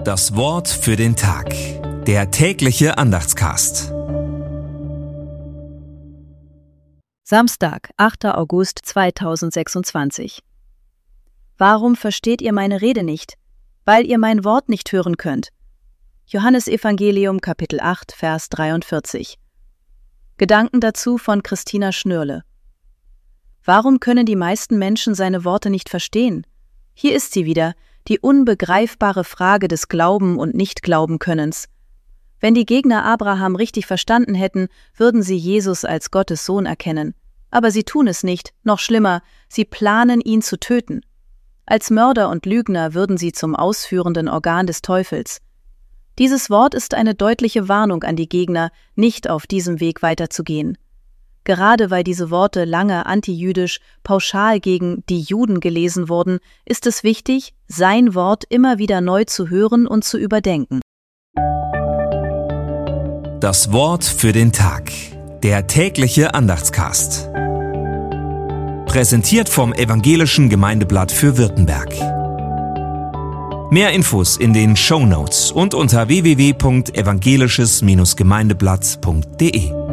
Das Wort für den Tag. Der tägliche Andachtscast. Samstag, 8. August 2026. Warum versteht ihr meine Rede nicht? Weil ihr mein Wort nicht hören könnt. Johannesevangelium, Kapitel 8, Vers 43. Gedanken dazu von Christina Schnürle. Warum können die meisten Menschen seine Worte nicht verstehen? Hier ist sie wieder, die unbegreifbare Frage des Glauben- und Nicht-Glauben-Könnens. Wenn die Gegner Abraham richtig verstanden hätten, würden sie Jesus als Gottes Sohn erkennen. Aber sie tun es nicht, noch schlimmer, sie planen, ihn zu töten. Als Mörder und Lügner würden sie zum ausführenden Organ des Teufels. Dieses Wort ist eine deutliche Warnung an die Gegner, nicht auf diesem Weg weiterzugehen. Gerade weil diese Worte lange antijüdisch, pauschal gegen die Juden gelesen wurden, ist es wichtig, sein Wort immer wieder neu zu hören und zu überdenken. Das Wort für den Tag. Der tägliche Andachtscast. Präsentiert vom Evangelischen Gemeindeblatt für Württemberg. Mehr Infos in den Shownotes und unter www.evangelisches-gemeindeblatt.de.